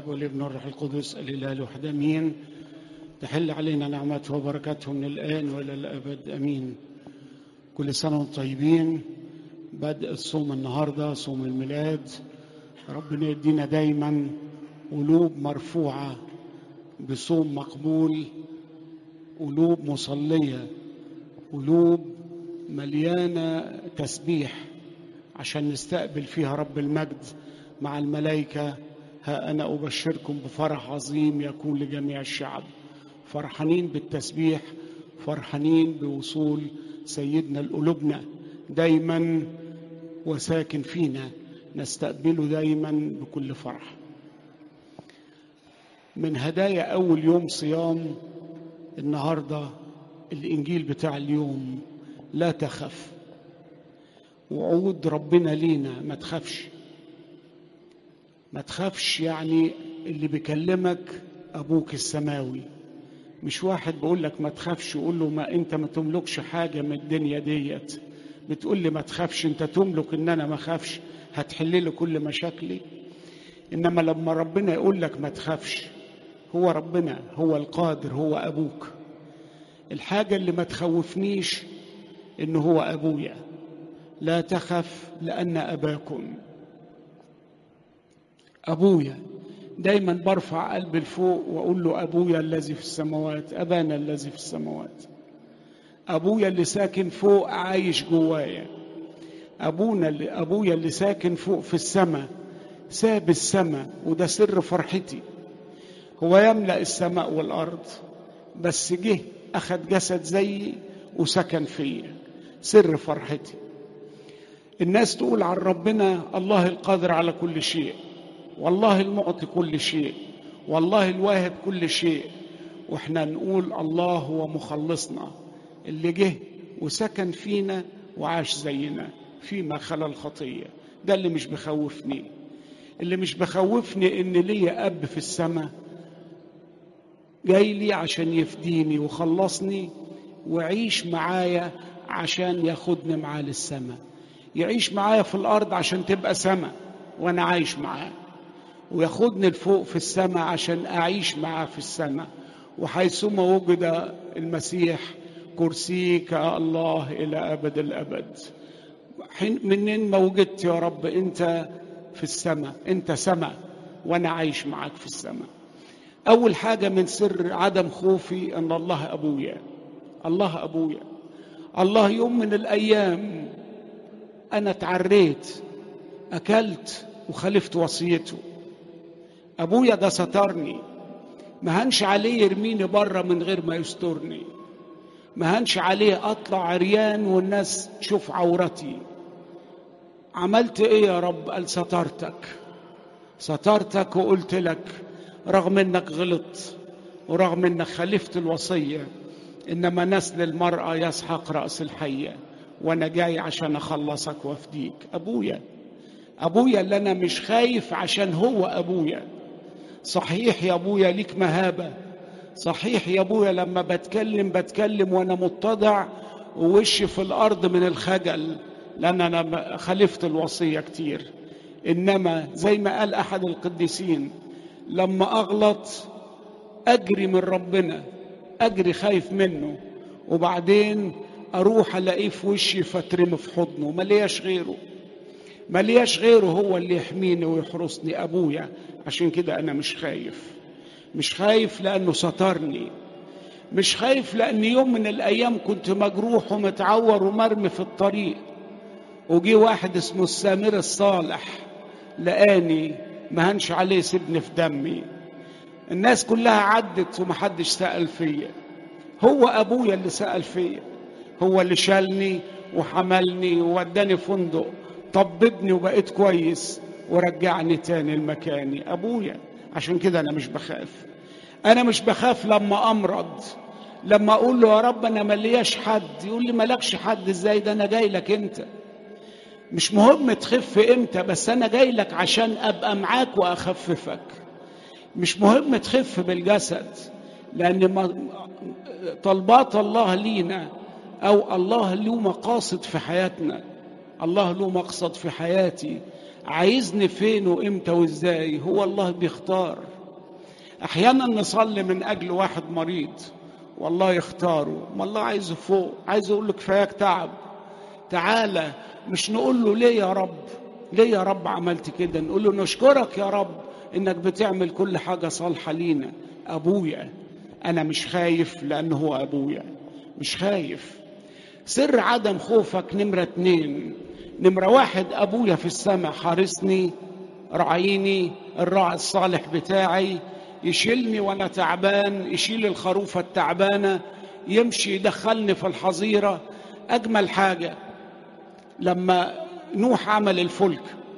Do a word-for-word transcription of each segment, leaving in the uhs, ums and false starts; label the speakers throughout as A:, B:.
A: والاب والابن والروح القدس الاله الواحد امين. تحل علينا نعمته وبركاته من الان والى الابد امين. كل سنه وانتم طيبين. بدء الصوم النهارده صوم الميلاد. ربنا يدينا دايما قلوب مرفوعه بصوم مقبول، قلوب مصليه، قلوب مليانه تسبيح عشان نستقبل فيها رب المجد مع الملائكة. ها أنا أبشركم بفرح عظيم يكون لجميع الشعب. فرحانين بالتسبيح، فرحانين بوصول سيدنا لقلوبنا دايما وساكن فينا، نستقبله دايما بكل فرح. من هدايا أول يوم صيام النهاردة الإنجيل بتاع اليوم، لا تخف. وعود ربنا لينا، ما تخافش ما تخافش. يعني اللي بيكلمك أبوك السماوي، مش واحد بقول لك ما تخافش وقول له ما أنت ما تملكش حاجة من الدنيا ديت. بتقول لي ما تخافش، أنت تملك إن أنا ما خافش، هتحل لي كل مشاكلي. إنما لما ربنا يقول لك ما تخافش، هو ربنا، هو القادر، هو أبوك. الحاجة اللي ما تخوفنيش إنه هو أبويا. لا تخف لأن أباكم أبويا. دايما برفع قلبي لفوق وأقول له أبويا الذي في السماوات، أبانا الذي في السماوات. أبويا اللي ساكن فوق عايش جوايا. أبونا اللي أبويا اللي ساكن فوق في السماء ساب السماء، وده سر فرحتي. هو يملأ السماء والأرض، بس جه أخد جسد زيي وسكن فيا، سر فرحتي. الناس تقول عن ربنا الله القادر على كل شيء، والله المعطي كل شيء، والله الواهب كل شيء، واحنا نقول الله هو مخلصنا اللي جه وسكن فينا وعاش زينا فيما خلا الخطية. ده اللي مش بخوفني. اللي مش بخوفني ان ليا اب في السماء جاي لي عشان يفديني وخلصني ويعيش معايا عشان ياخدني معاه للسماء. يعيش معايا في الأرض عشان تبقى سماء وأنا عايش معاه، وياخدني لفوق في السماء عشان أعيش معاه في السماء. وحيثما وجد المسيح كرسيك الله إلى أبد الأبد. منين ما وجدت يا رب؟ أنت في السماء، أنت سماء وأنا عايش معاك في السماء. أول حاجة من سر عدم خوفي أن الله أبويا. الله أبويا. الله يوم من الأيام أنا اتعريت، أكلت وخالفت وصيته. أبويا ده سترني، ما هنش عليه يرميني بره من غير ما يسترني. ما هنش عليه أطلع عريان والناس تشوف عورتي. عملت إيه يا رب؟ قال سترتك. سترتك وقلت لك رغم إنك غلط ورغم إنك خالفت الوصية، إنما نسل المرأة يسحق رأس الحية، وانا جاي عشان اخلصك وافديك. ابويا. ابويا اللي انا مش خايف عشان هو ابويا. صحيح يا ابويا ليك مهابة، صحيح يا ابويا لما بتكلم بتكلم وانا متضع ووشي في الارض من الخجل لان انا خالفت الوصية كتير. انما زي ما قال احد القديسين، لما اغلط اجري من ربنا، اجري خايف منه، وبعدين أروح ألاقيه في وشي فترمي في حضنه. ملياش غيره، ملياش غيره هو اللي يحميني ويحرسني. أبويا. عشان كده أنا مش خايف. مش خايف لأنه سترني. مش خايف لأن يوم من الأيام كنت مجروح ومتعور ومرمي في الطريق، وجي واحد اسمه السامر الصالح لقاني، ما هنش عليه سيبني في دمي. الناس كلها عدت ومحدش سأل فيا. هو أبويا اللي سأل فيا، هو اللي شالني وحملني ووداني فندق، طببني وبقيت كويس ورجعني تاني لمكاني. أبويا. عشان كده أنا مش بخاف. أنا مش بخاف لما أمرض، لما أقول له يا رب أنا ملياش حد، يقول لي ملكش حد إزاي؟ ده أنا جاي لك أنت. مش مهم تخف إمتى، بس أنا جاي لك عشان أبقى معاك وأخففك. مش مهم تخف بالجسد، لأن طلبات الله لينا أو الله له مقاصد في حياتنا. الله له مقصد في حياتي، عايزني فين وإمتى وإزاي، هو الله بيختار. أحيانا نصلي من أجل واحد مريض والله يختاره، ما الله عايزه فوق، عايز يقول له كفاياك تعب تعالى. مش نقول له ليه يا رب، ليه يا رب عملت كده؟ نقول له نشكرك يا رب إنك بتعمل كل حاجة صالحة لينا. أبويا أنا مش خايف لأنه هو أبويا، مش خايف. سر عدم خوفك نمرة اتنين. نمرة واحد، أبويا في السماء حارسني رعيني، الراعي الصالح بتاعي، يشيلني وأنا تعبان، يشيل الخروفة التعبانة، يمشي يدخلني في الحظيرة. أجمل حاجة لما نوح عمل الفلك،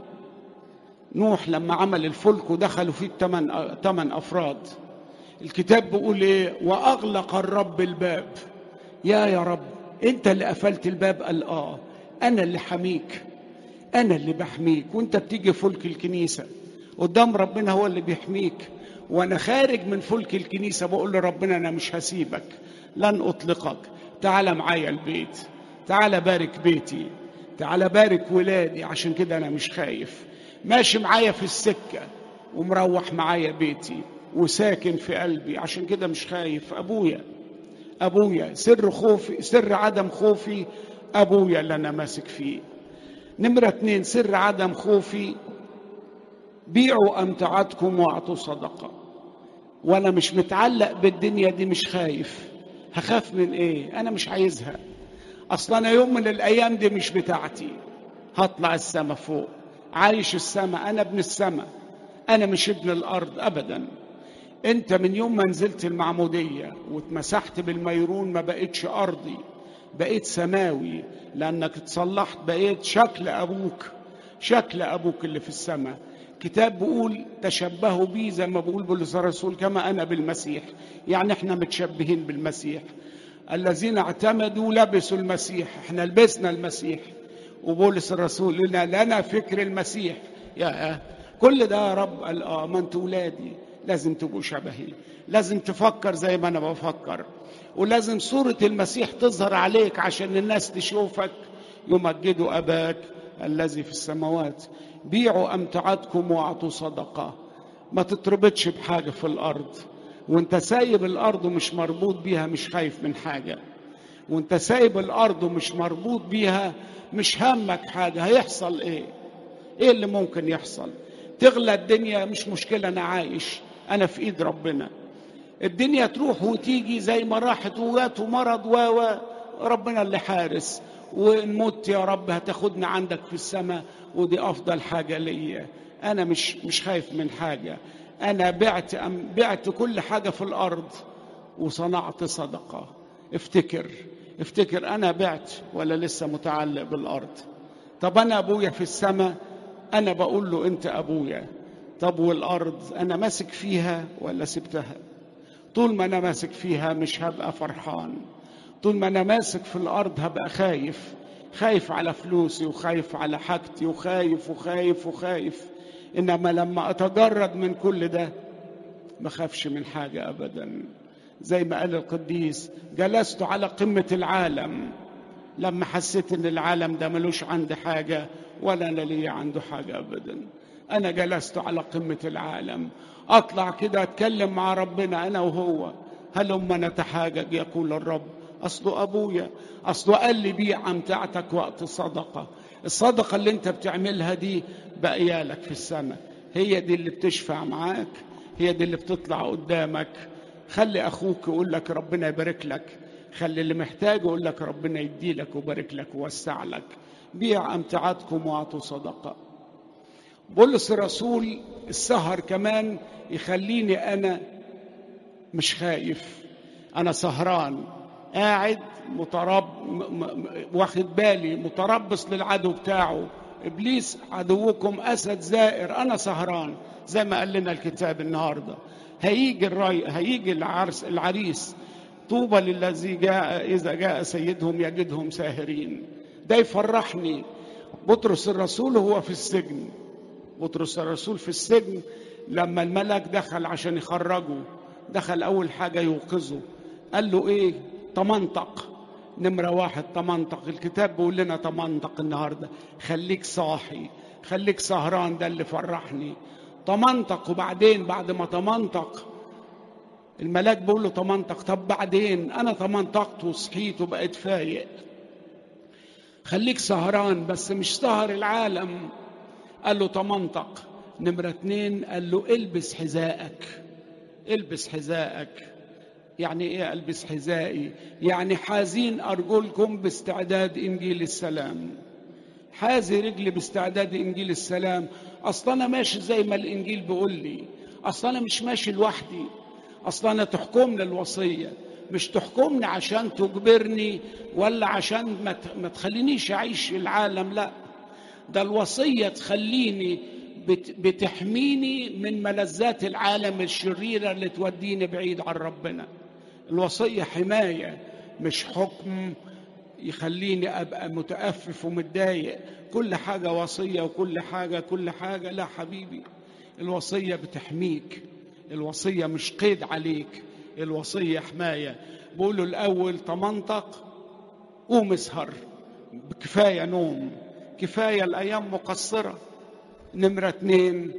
A: نوح لما عمل الفلك ودخلوا فيه الثمان ثمان أفراد، الكتاب بيقول إيه؟ وأغلق الرب الباب. يا يا رب أنت اللي قفلت الباب. قال آه أنا اللي حميك، أنا اللي بحميك. وأنت بتيجي فلك الكنيسة قدام ربنا هو اللي بيحميك. وأنا خارج من فلك الكنيسة بقول لربنا أنا مش هسيبك، لن أطلقك، تعال معايا البيت، تعال بارك بيتي، تعال بارك ولادي. عشان كده أنا مش خايف، ماشي معايا في السكة ومروح معايا بيتي وساكن في قلبي. عشان كده مش خايف. أبويا أبويا سر خوفي، سر عدم خوفي أبويا اللي أنا ماسك فيه. نمرة اتنين، سر عدم خوفي، بيعوا أمتعتكم واعطوا صدقة. وأنا مش متعلق بالدنيا دي، مش خايف. هخاف من إيه؟ أنا مش عايزها. أصلا أنا يوم من الأيام دي مش بتاعتي، هطلع السما فوق، عايش السما، أنا ابن السما، أنا مش ابن الأرض أبدا. أنت من يوم ما نزلت المعمودية واتمسحت بالميرون ما بقيتش أرضي، بقيت سماوي، لأنك اتصلحت، بقيت شكل أبوك، شكل أبوك اللي في السماء. كتاب بيقول تشبهوا بي، زي ما بيقول بولس الرسول كما أنا بالمسيح. يعني احنا متشبهين بالمسيح. الذين اعتمدوا لبسوا المسيح، احنا لبسنا المسيح. وبولس الرسول لنا لنا فكر المسيح. يا كل ده يا رب. قال اه ما انتوا ولادي، لازم تبقوا شبهي، لازم تفكر زي ما انا بفكر، ولازم صورة المسيح تظهر عليك عشان الناس تشوفك. يمجدوا أباك الذي في السماوات. بيعوا أمتعتكم واعطوا صدقة. ما تتربطش بحاجة في الأرض، وانت سايب الأرض ومش مربوط بيها مش خايف من حاجة. وانت سايب الأرض ومش مربوط بيها مش همك حاجة. هيحصل ايه؟ ايه اللي ممكن يحصل؟ تغلى الدنيا مش مشكلة، انا عايش، انا في ايد ربنا. الدنيا تروح وتيجي زي ما راحت، وجات ومرض و ربنا اللي حارس. ونموت يا رب هتاخدنا عندك في السماء، ودي افضل حاجة ليا. انا مش مش خايف من حاجة. انا بعت بعت كل حاجة في الارض وصنعت صدقة. افتكر افتكر انا بعت ولا لسه متعلق بالارض؟ طب انا ابويا في السماء، انا بقول له انت ابويا. طب والارض انا ماسك فيها ولا سبتها؟ طول ما انا ماسك فيها مش هبقى فرحان. طول ما انا ماسك في الارض هبقى خايف، خايف على فلوسي، وخايف على حاجتي، وخايف وخايف وخايف. انما لما اتجرد من كل ده ما خافش من حاجة ابدا. زي ما قال القديس جلست على قمة العالم لما حسيت ان العالم ده ملوش عندي حاجة ولا انا لي عنده حاجة ابدا. انا جلست على قمة العالم، اطلع كده اتكلم مع ربنا انا وهو. هلما نتحاجج يقول الرب، اصله ابويا، اصله قال لي بيع امتعتك وقت الصدقة. الصدقة اللي انت بتعملها دي بقيالك في السماء، هي دي اللي بتشفع معاك، هي دي اللي بتطلع قدامك. خلي اخوك يقول لك ربنا يبارك لك، خلي اللي محتاج يقول لك ربنا يدي لك ويبارك لك ووسع لك. بيع امتعتكم واعطوا صدقة. بولس الرسول السهر كمان يخليني انا مش خايف. انا سهران قاعد مترب واخد بالي، متربص للعدو بتاعه. ابليس عدوكم اسد زائر. انا سهران زي ما قال لنا الكتاب النهارده. هيجي الري، هيجي العرس العريس. طوبى للذي جاء اذا جاء سيدهم يجدهم ساهرين. ده يفرحني. بطرس الرسول هو في السجن، بطرس الرسول في السجن لما الملك دخل عشان يخرجه، دخل اول حاجه يوقظه، قال له ايه؟ تمنطق. نمره واحد تمنطق. الكتاب بيقول لنا تمنطق النهارده. خليك صاحي، خليك سهران، ده اللي فرحني. تمنطق. وبعدين بعد ما تمنطق الملاك بيقول له تمنطق. طب بعدين انا تمنطقت وصحيت وبقيت فايق، خليك سهران بس مش سهر العالم. قال له تمنطق. نمرة اتنين قال له البس حذائك. البس حذائك يعني ايه البس حذائي؟ يعني حازين ارجلكم باستعداد انجيل السلام. حازي رجلي باستعداد انجيل السلام. اصلا انا ماشي زي ما الانجيل بيقول لي، اصلا انا مش ماشي لوحدي، اصلا انا تحكمني الوصيه، مش تحكمني عشان تجبرني ولا عشان ما تخلينيش اعيش في العالم، لا، ده الوصيه تخليني بتحميني من ملذات العالم الشريره اللي توديني بعيد عن ربنا. الوصيه حمايه مش حكم يخليني ابقى متأفف ومتضايق. كل حاجه وصيه وكل حاجه كل حاجه لا حبيبي، الوصيه بتحميك، الوصيه مش قيد عليك، الوصيه حمايه. بقوله الاول تمنطق، قوم اسهر، كفايه نوم، كفايه الايام مقصره. نمره اتنين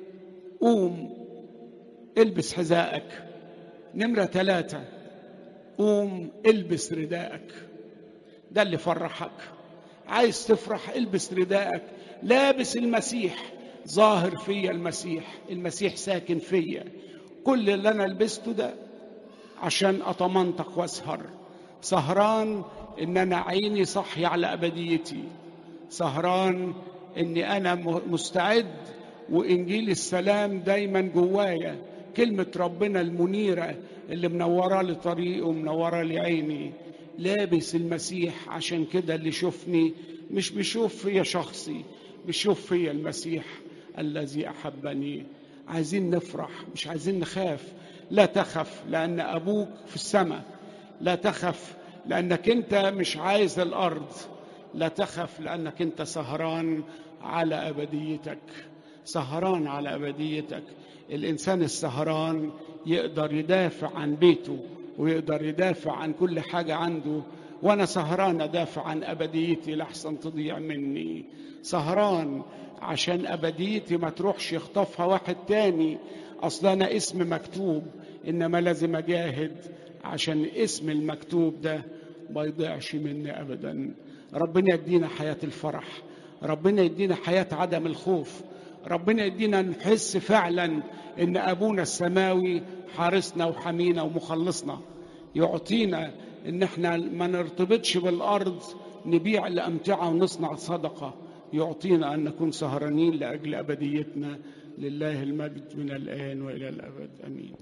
A: قوم البس حذائك. نمره ثلاثه قوم البس رداءك. ده اللي فرحك. عايز تفرح البس رداءك، لابس المسيح، ظاهر فيا المسيح، المسيح ساكن فيا. كل اللي انا لبسته ده عشان اتمنطق واسهر. سهران ان انا عيني صحي على ابديتي، سهران اني انا مستعد وانجيل السلام دايما جوايا، كلمة ربنا المنيرة اللي منورة لي طريقي ومنورة لي عيني. لابس المسيح، عشان كده اللي شوفني مش بيشوف فيا شخصي، بيشوف فيا المسيح الذي أحبني. عايزين نفرح مش عايزين نخاف. لا تخف لأن أبوك في السماء، لا تخف لأنك أنت مش عايز الأرض، لا تخف لأنك أنت سهران على أبديتك، سهران على أبديتك. الإنسان السهران يقدر يدافع عن بيته ويقدر يدافع عن كل حاجة عنده. وأنا سهران أدافع عن أبديتي لحسن تضيع مني، سهران عشان أبديتي ما تروحش يخطفها واحد تاني. أصلا أنا اسم مكتوب، إنما لازم أجاهد عشان اسم المكتوب ده ما يضيعش مني أبدا. ربنا يدينا حياة الفرح، ربنا يدينا حياة عدم الخوف، ربنا يدينا نحس فعلا إن أبونا السماوي حارسنا وحمينا ومخلصنا. يعطينا إن احنا ما نرتبطش بالأرض نبيع الأمتعة ونصنع صدقة. يعطينا أن نكون سهرانين لأجل أبديتنا. لله المجد من الآن وإلى الأبد آمين.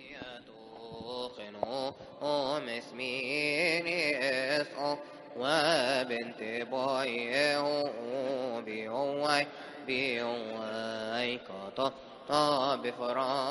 B: وبنت بايه بيوي بيوي كتا بفران